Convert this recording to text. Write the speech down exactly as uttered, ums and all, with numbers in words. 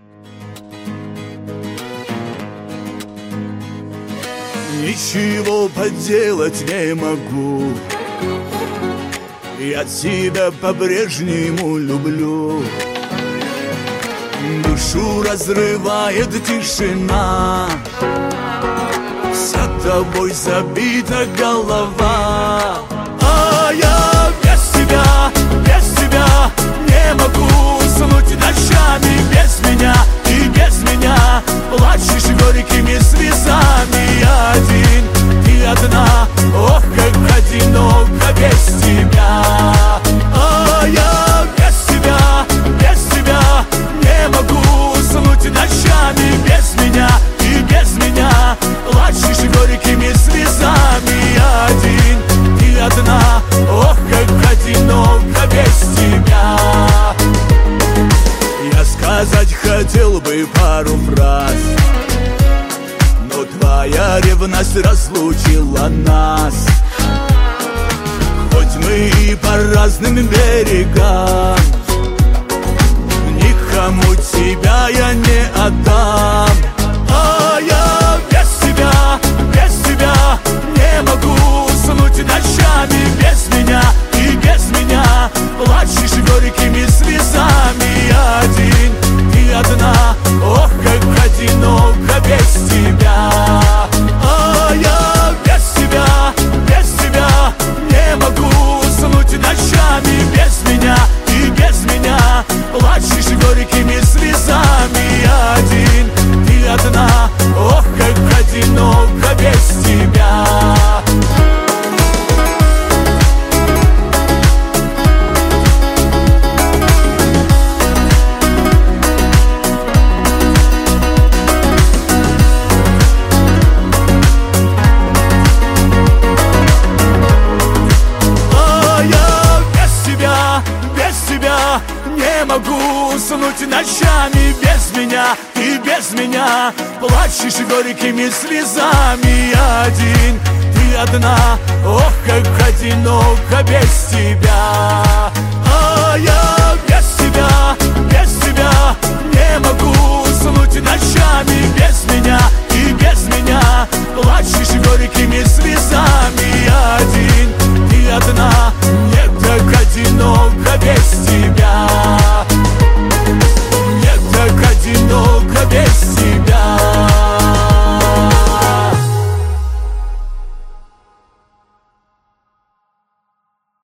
Ничего поделать не могу, я тебя по-прежнему люблю. Душу разрывает тишина, вся тобой забита голова. А я без тебя, без тебя не могу уснуть ночами. Без меня и без меня плачешь горькими слезами. Я один, ты одна, ох, как одиноко без тебя. А я без тебя, без тебя не могу уснуть ночами. Без меня и без меня плачешь горькими слезами. Я один, ты одна, ох, как одиноко без тебя. Я сказать хотел бы пару фраз, но твоя ревность разлучила нас. Хоть мы и по разным берегам, никому тебя я не отдам. А я без тебя, без тебя не могу уснуть ночами. Без меня и без меня плачешь горькими слезами. Я один, ты одна, ох, как одиноко без тебя. А я без тебя, без тебя не могу уснуть ночами. Без меня и без меня плачешь горькими слезами. Я один, ты одна, ох, как одиноко без тебя. Не могу уснуть ночами. Без меня и без меня плачешь горькими слезами. Я один, ты одна, ох, как одиноко без тебя.